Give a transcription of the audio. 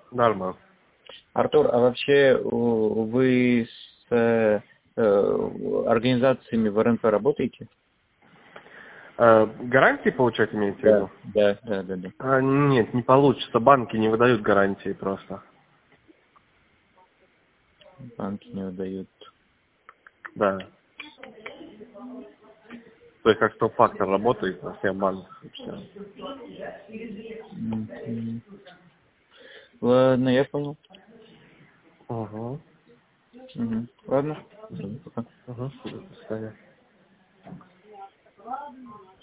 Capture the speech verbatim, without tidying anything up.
Нормально. Артур, а вообще у- вы с э, э, организациями в РНП работаете? Э, гарантии получать имеете в Да, виду? да, да, да, да. А, нет, не получится. Банки не выдают гарантии просто. Банки не выдают. Да. То есть как стоп-фактор работает на всех банках и все. Мгм. Ладно, я понял. Угу. Мгм. Ладно. Всё, пока. Угу. До свидания.